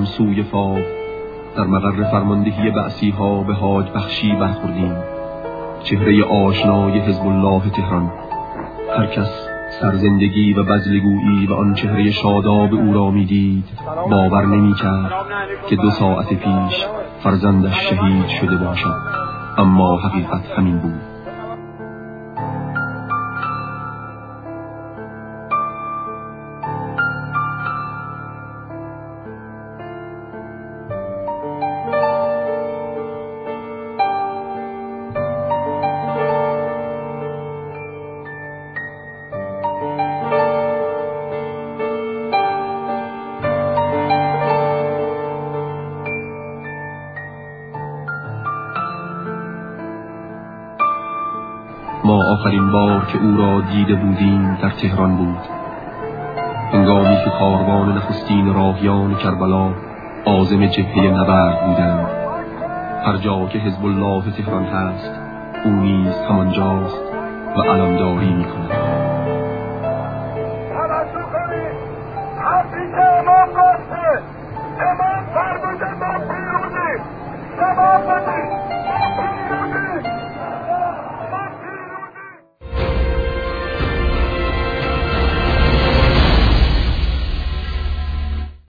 سوی فاو. در مقر فرماندهی بعثی ها به حاج بخشی برخوردیم. چهره آشنای حزب الله تهران. هر کس سرزندگی و بذلگویی و آن چهره شاداب او را می‌دید، باور نمی‌کرد که 2 ساعت پیش فرزندش شهید شده باشد، اما حقیقت همین بود. ما آخرین بار که او را دیده بودیم در تهران بود، هنگامی که کاروان نخستین راهیان کربلا عازم جبهه نبرد بودند. هر جا که حزب الله تهران هست، او نیز همانجاست و علمداری می‌کند.